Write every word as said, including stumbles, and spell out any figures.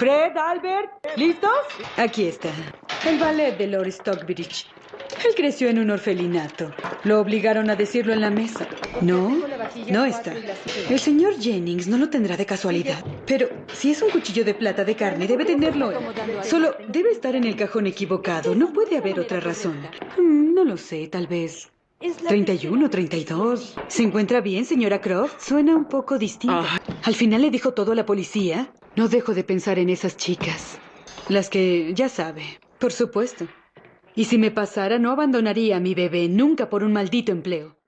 Fred, Albert, ¿listos? Aquí está. El ballet de Lord Stockbridge. Él creció en un orfelinato. Lo obligaron a decirlo en la mesa. No, no está. El señor Jennings no lo tendrá de casualidad. Pero si es un cuchillo de plata de carne, debe tenerlo él. Solo debe estar en el cajón equivocado. No puede haber otra razón. Hmm, no lo sé, tal vez. treinta y uno, treinta y dos. ¿Se encuentra bien, señora Croft? Suena un poco distinta. Al final le dijo todo a la policía. No dejo de pensar en esas chicas. Las que, ya sabe. Por supuesto. Y si me pasara, no abandonaría a mi bebé nunca por un maldito empleo.